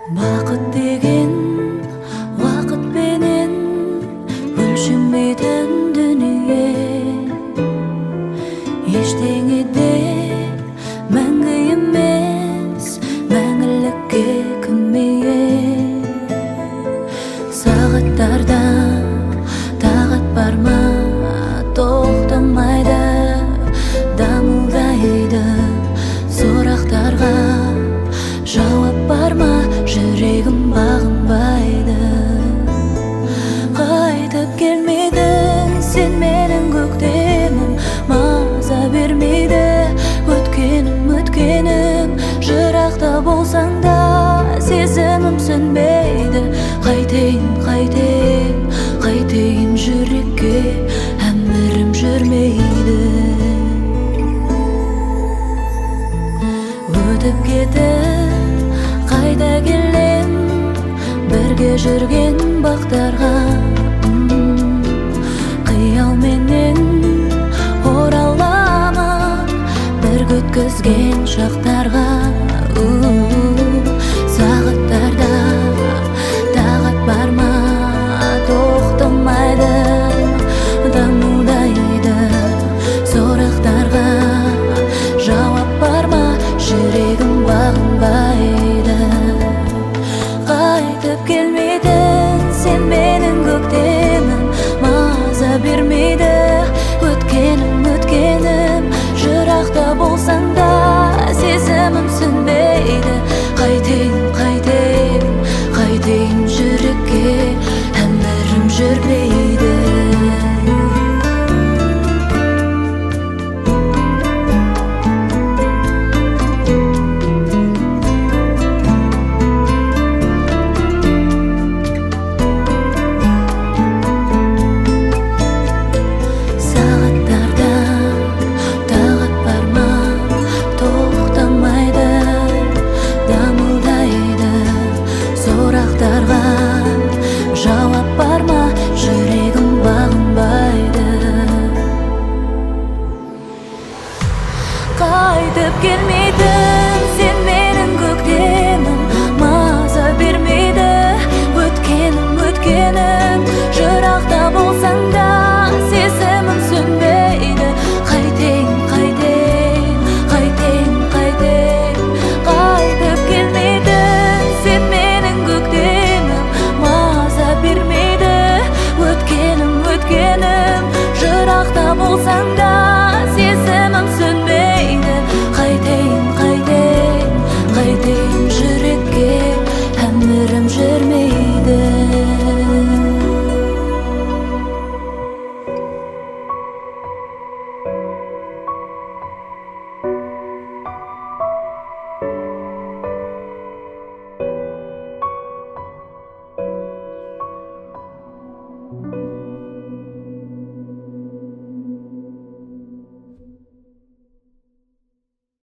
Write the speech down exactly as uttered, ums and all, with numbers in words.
Бақыт деген уақытпенен өлшенбейтін дүние, ештеңе де мәңгі емес, мәңгілікке кіммейе. Сағаттарда тағат бар ма, тоқтамайды, дамылдайды. Сұрақтарға жауап бар ма, жүрегім бағынбайды. Қайтып келмедің сен менің көктемім, маза бермейді өткенім өткенім. Жырақта болсаң да сезімім сөнбейді. Қайтейін қайтейін қайтейін жүрекке, әмірім жүрмейді. Өтіп кетіп қайда келем, бірге жүрген бақтарға. Қиялменен ораламын бірге өткізген шақтарға. Сағаттарда тағат бар ма, тоқтамайды, дамылдайды. Сұрақтарға жауап бар ма, жүрегім бағынбайды.